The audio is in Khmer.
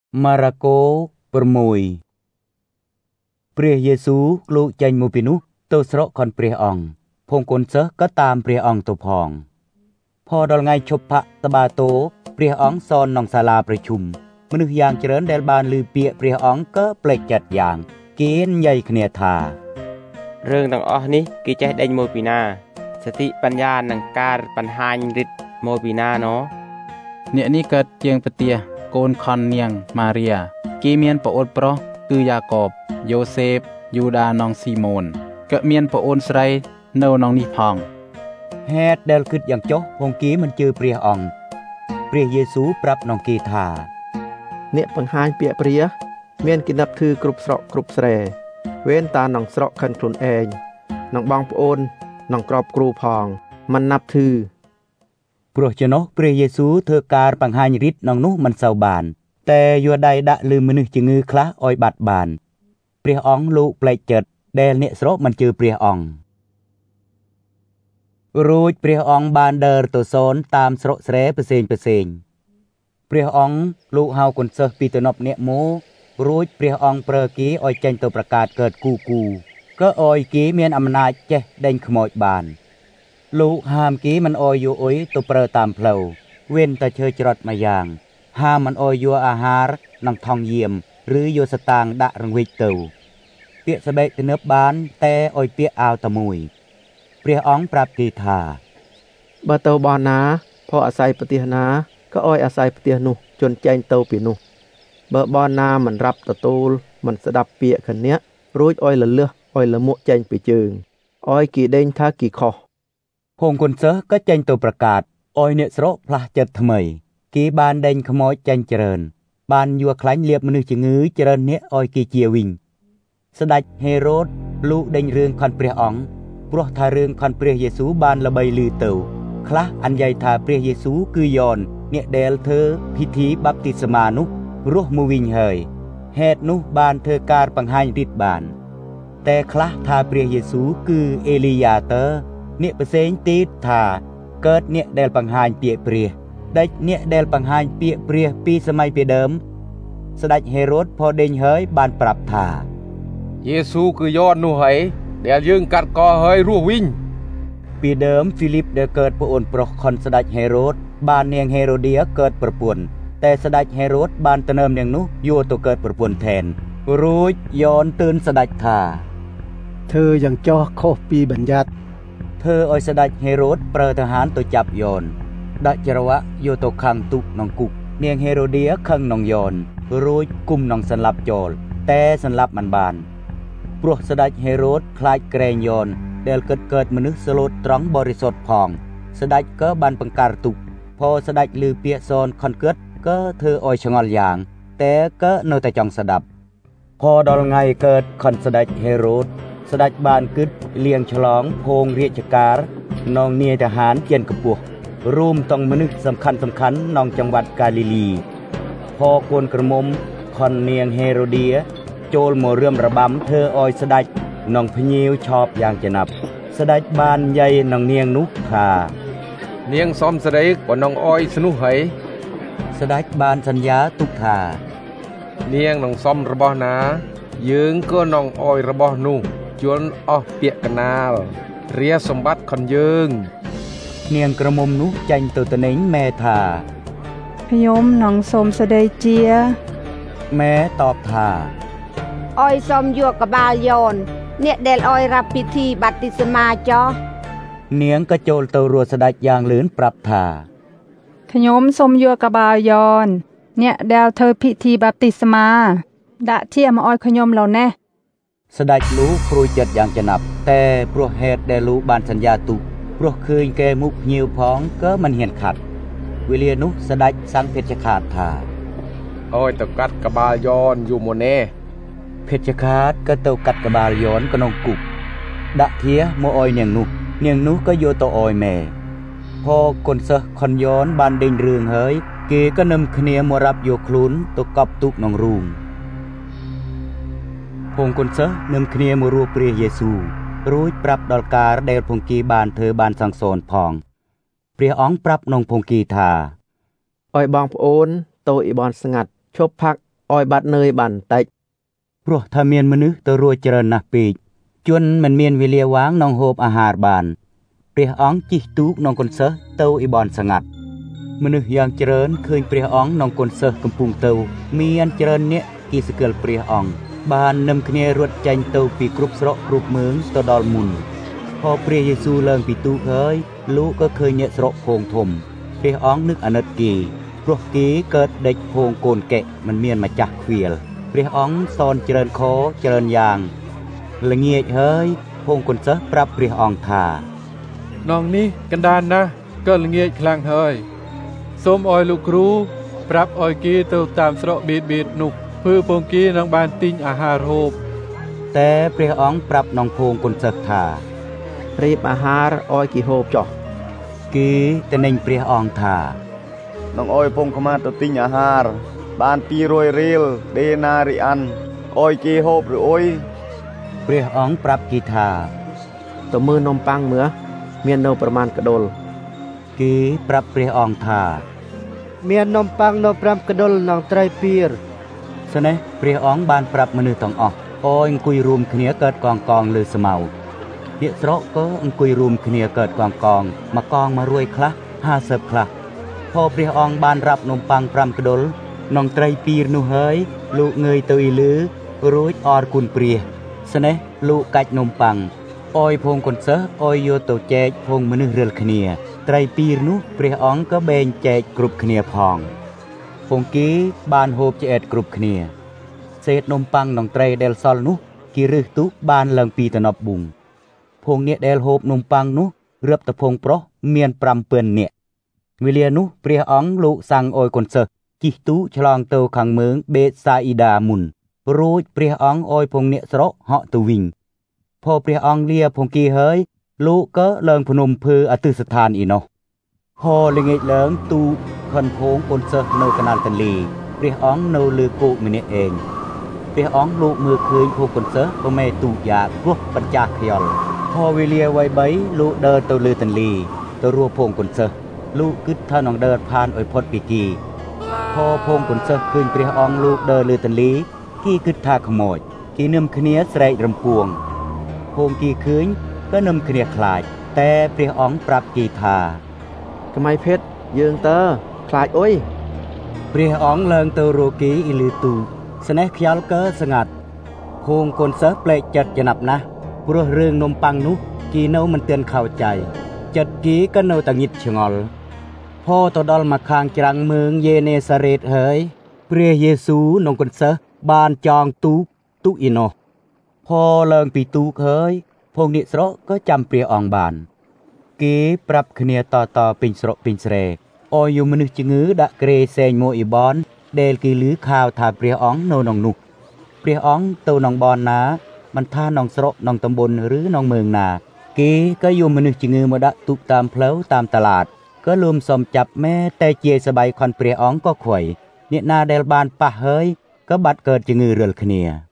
ម៉ារ៉ាកូ6ព្រះយេស៊ូវលោកចេញមកពីនោះទៅស្រុកខនព្រះអង្គភងកូនសិស្សក៏តាមព្រះអង្គទៅផងพอដល់ថ្ងៃឈប់ផាកតបាតូព្រះអង្គសនក្នុងសាលាប្រជុំមនុស្សយ៉ាងច្រើនដែលបានឮពាក្យព្រះអង្គក៏ប្លែកចិត្តយ៉ាងគេនិយាយគ្នាថារឿងទាំងអស់នេះគេចេះដេញមកពីណាសតិបញ្ញានិងការបង្ហាញឫទ្ធិមកពីណាណោអ្នកនេះកើតជាងប្រទាកូនខននាងម៉ារីយ៉ាគេមានប្អូនប្រុសគឺយ៉ាកបយ៉ូសេបយូដានងស៊ីម៉ូនក៏មានប្អូនស្រីនៅក្នុងនេះផងហេតុដែលគិតយ៉ាងចុះផងគេមិនជឿព្រះអង្គព្រះយេស៊ូវប្រាប់នងគេថាអ្នកបង្ហាញពាក្យព្រះមានគណិតធឺគ្រប់ស្រុកគ្រប់ស្រែវេនតាក្នុងស្រុកខិនខ្លួនឯងក្នុងបងប្អូនក្នុងក្របគ្រូផងមិនណាប់ធឺព្រោះចំណុះព្រះយេស៊ូវធ្វើការបង្ហាញឫទ្ធិក្នុងនោះមិនសូវបានតែយកដៃដាក់លើមនុស្សជំងឺខ្លះឲ្យបាត់បានព្រះអង្គលោកប្លែកចិត្តដែលអ្នកស្រុកមិនជឿព្រះអង្គរួចព្រះអង្គបានដើរទៅសូនតាមស្រុកស្រែផ្សេងព្រះអង្គលោកហៅកូនសិស្សពីទំនប់អ្នកមករួចព្រះអង្គប្រើគេឲ្យចេញទៅប្រកាសកើតគូក៏ឲ្យគេមានអំណាចចេះដេញខ្មោចបានលោកហាមគេមិនឲ្យយកអុយទៅប្រើតាមផ្លូវវេនតែឈើច្រត់មួយយ៉ាងហាមមិនឲ្យយកអាហារនិងថង់យាមឬយកស្តាងដាក់រង្វិចទៅពាក្យស្បែកទំនើបបានតែឲ្យពាក្យអាវតែមួយព្រះអង្គប្រាប់គេថាបើទៅបនណាផោអាស្រ័យប្រទេសណាក៏ឲ្យអាស្រ័យប្រទេសនោះជន់ចែងទៅពីនោះបើបនណាមិនរាប់ទទួលមិនស្ដាប់ពាក្យគ្នារួចឲ្យលលឹះឲ្យលមួកចែងពីជើងឲ្យគេដេញថាគេខុសភងគុនសិស្សក៏ចេញទៅប្រកាសឲ្យអ្នកស្រុកផ្លាស់ចិត្តថ្មីគេបានដេញខ្មោចចេញច្រើនបានយកខ្លាញ់លៀបមនុស្សជំងឺច្រើនអ្នកឲ្យគេជាវិញស្ដេចហេរ៉ូតលោកដេញរឿងខនព្រះអង្គព្រោះថារឿងខនព្រះយេស៊ូវបានល្បីឮទៅខ្លះអញ្ញ័យថាព្រះយេស៊ូវគឺយ៉នអ្នកដែលធ្វើពិធីបាប់ទីស្មានោះរស់មកវិញហើយហេតុនោះបានធ្វើការបង្ហាញឫទ្ធិបានតែខ្លះថាព្រះយេស៊ូវគឺអេលីយ៉ាតើអ្នកផ្សេងទៀតថាកើតអ្នកដែលបង្ហាញពាក្យព្រះដេចអ្នកដែលបង្ហាញពាក្យព្រះពីសម័យពីដើមស្ដេចហេរ៉ូតផដេញហើយបានប្រាប់ថាយេស៊ូវគឺយ៉ននោះហើយដែលយើងកាត់កហើយរស់វិញពីដើមហ្វីលីបដែលកើតប្អូនប្រុសខុនស្ដេចហេរ៉ូតបាននាងហេរ៉ូឌាកើតប្រពន្ធតែស្ដេចហេរ៉ូតបានទៅនឹមនាងនោះយកទៅកើតប្រពន្ធថែនរួចយ៉នទឿនស្ដេចថាធ្វើយ៉ាងចោះខុសពីបញ្ញត្តិធ្វើឲ្យស្ដេចហេរ៉ូតប្រើทหารទៅចាប់យ៉នដាក់ច្រវាក់យកទៅខាំងទុកក្នុងគុកនាងហេរ៉ូឌាខឹងនឹងយ៉នរួចគុំនឹងសន្លប់ចោលតែសន្លប់មិនបានព្រោះស្ដេចហេរ៉ូតខ្លាចក្រែងយ៉នដែលកើតមនុស្សស្លូតត្រង់បរិសុទ្ធផងស្ដេចក៏បានបង្ការទុកพอស្ដេចឮពាក្យសនខនគិតក៏ធ្វើឲ្យឆ្ងល់យ៉ាងតែក៏នៅតែចង់ស្ដាប់พอដល់ថ្ងៃកើតខនស្ដេចហេរ៉ូតស្ដេចបានគិតលៀងឆ្លងភងរាជការនងនាយทหารជាន់កម្ពស់រួមទាំងមនុស្សសំខាន់ក្នុងจังหวัดកាលីលីพอกូនក្រមុំខននាងហេរ៉ូឌាចូលមករឿមរបាំធ្វើឲ្យស្ដេចនងភ្ញៀវឆោបយ៉ាងចំណាប់ស្ដេចបាននិយាយនឹងនាងនោះថានាងសំសេរីក៏នងអយស្នោះហើយស្ដេចបានសន្យាទុកថានាងនឹងសំរបស់ណាយើងក៏នងអយរបស់នោះជន់អស់ពាក្យកណាលរាសម្បត្តិខនយើងនាងក្រមុំនោះចាញ់ទៅត្នេញម៉ែថាខ្ញុំនឹងសូមស្ដីជាម៉ែតបថាអយសូមយកក្បាលយ៉នអ្នកដែលអយរាប់ពិធីបាប់ទីស្មាចោះនាងក៏ចូលទៅរួចស្ដេចយ៉ាងលឿនប្រាប់ថាខ្ញុំសូមយកក្បាលយ៉នអ្នកដែលធ្វើពិធីបាប់ទីស្មាដាក់ជាមកអយខ្ញុំឡូវនេះស្ដេចលោកព្រួយចិត្តយ៉ាងចំណាប់តែព្រោះហេតុដែលលោកបានសន្យាទុកព្រោះឃើញកែមុខភ្ញៀវផងក៏មិនហ៊ានខាត់វេលានោះស្ដេចសាំងភេជ្ជខាតថាអយទៅកាត់ក្បាលយ៉នយូម៉ូណេភេជ្ជខាតក៏ទៅកាត់ក្បាលយ៉នក្នុងគុកដាក់ធាមកអយនាងនោះក៏យកទៅអយម៉ែพอกូនសិស្សខុនយ៉នបានដេញរឿងហើយគេក៏នឹមគ្នាមករាប់យកខ្លួនទៅកប់ទុកក្នុងរូងភងកូនសិស្សនឹមគ្នាមករស់ព្រះយេស៊ូវរួចប្រាប់ដល់ការដែលភងគីបានធ្វើបានសង្សនផងព្រះអង្គប្រាប់ក្នុងភងគីថាឲ្យបងប្អូនទៅអ៊ីបនស្ងាត់ឈប់ផាក់អោយបាត់នឿយបានតិចព្រោះថាមានមនុស្សទៅរួចច្រើនណាស់ពេកជនមិនមានវេលាវាងក្នុងហូបអាហារបានព្រះអង្គជិះទូកក្នុងកុនសិស្សទៅអ៊ីបនស្ងាត់មនុស្សយ៉ាងច្រើនឃើញព្រះអង្គក្នុងកុនសិស្សកំពុងទៅមានច្រើនអ្នកគីសកលព្រះអង្គបាននឹមគ្នារត់ចេញទៅពីគ្រប់ស្រុកគ្រប់មឿងទៅដល់មុនพอព្រះយេស៊ូវឡើងពីទូកហើយលោកក៏ឃើញអ្នកស្រុកភងធំព្រះអង្គនឹកអាណិតគេព្រោះគេកើតដេចភងកូនកែមិនមានម្ចាស់ខ្វៀលព្រះអង្គសនច្រើនខច្រើនយ៉ាងល្ងាចហើយភងកូនសិស្សប្រាប់ព្រះអង្គថានងនេះកណ្ដាលណាស់ក៏ល្ងាចខ្លាំងហើយសូមអោយលោកគ្រូប្រាប់អោយគេទៅតាមស្រុកបៀតនោះធ្វើពងគេនឹងបានទិញអាហារហូបតែព្រះអង្គប្រាប់នងភងកូនសិស្សថារៀបអាហារអោយគេហូបចុះគេទៅនឹងព្រះអង្គថានងអោយពងខ្មាតទៅទិញអាហារបាន200រៀលដេណារីអានអោយគេហូបឬអុយព្រះអង្គប្រាប់គេថាទៅមើលនំប៉័ងមើលមាននៅប្រមាណកដុលគេប្រាប់ព្រះអង្គថាមាននំប៉័ងនៅ5កដុលក្នុងត្រីពៀរស្នេះព្រះអង្គបានប្រាប់មនុស្សទាំងអស់អោយអង្គុយរួមគ្នាកើតកងលើស្មៅអ្នកស្រុកក៏អង្គុយរួមគ្នាកើតកងមួយកង100ខ្លះ50ខ្លះพอព្រះអង្គបានរាប់នំប៉័ង5កដុលក្នុងត្រីពៀរនោះហើយលោកងើយទៅអ៊ីលឺរួចអរគុណព្រះស្នេះលោកកាច់នំប៉័ងអោយភងកូនសិស្សអោយយកទៅចែកភងមនុស្សរៀលគ្នាត្រីពៀរនោះព្រះអង្គក៏បែងចែកគ្រប់គ្នាផងភងគេបានហូបឆ្អែតគ្រប់គ្នាសេតនំប៉័ងក្នុងត្រីដែលសល់នោះគេរឹសទុកបានឡើងពីតំណប់ប៊ុងភងអ្នកដែលហូបនំប៉័ងនោះរៀបតែភងប្រុសមាន5,000នាក់វេលានោះព្រះអង្គលោកសាំងអោយកូនសិស្សជិះទូកឆ្លងទៅខាងមើងបេតសាអ៊ីដាមុនរួចព្រះអង្គអោយភងអ្នកស្រុកហក់ទៅវិញพอព្រះអង្គលាភងគេហើយលោកក៏ឡើងភ្នំភើអទិស្ថានអ៊ីនោះហោល្ងាចឡើងទូកខិនភងកូនសិស្សនៅកណាលទន្លេព្រះអង្គនៅលើគោកម្នាក់ឯងព្រះអង្គលោកមើលឃើញភងកូនសិស្សក៏មេទូកយ៉ាព្រោះបញ្ចាស់ខ្យល់พอវេលាវ័យ3លោកដើរទៅលើទន្លេទៅរੂភងកូនសិស្សលោកគិតថានឹងដើរผ่านឲ្យផុតពីគេพอភងកូនសិស្សឃើញព្រះអង្គលោកដើរលើទន្លេគេគិតថាខ្មោចគេនឹមគ្នាស្រែករំពួងភងគេឃើញក៏នឹមគ្នាខ្លាចតែព្រះអង្គប្រាប់គេថាថ្មីភេទយើងតើខ្លាចអុយព្រះអង្គឡើងទៅរកគេអ៊ីលឺទូស្នេះខ្យល់ក៏ស្ងាត់ភងកូនសិស្សប្លែកចិត្តចំណាប់ណាស់ព្រោះរឿងនំប៉័ងនោះគេនៅមិនទាន់เข้าใจចិត្តគេក៏នៅតែងិតឆ្ងល់พอទៅដល់មកខាងច្រាំងមើងយេនេសារ៉េតហើយព្រះយេស៊ូវនិងកូនសិស្សបានចងទូកអ៊ីនោះพอឡើងពីទូកហើយភងអ្នកស្រុកក៏ចាំព្រះអង្គបានគេប្រាប់គ្នាតពេញស្រុកពេញស្រែអោយមនុស្សជំងឺដាក់ក្រេសែងមកអ៊ីបនដែលគេឮข่าวថាព្រះអង្គនៅក្នុងនោះព្រះអង្គទៅក្នុងបនណាមិនថាក្នុងស្រុកក្នុងតំបន់ឬក្នុងមើងណាគេក៏យកមនុស្សជំងឺមកដាក់ទូកតាមផ្លូវតាមតឡាតក៏លួមសំចាប់ម៉ែតែជាសบายខនព្រះអង្គក៏ខ្វៃអ្នកណាដែលបានប៉ះហើយក៏បាត់កើតជំងឺរាល់គ្នា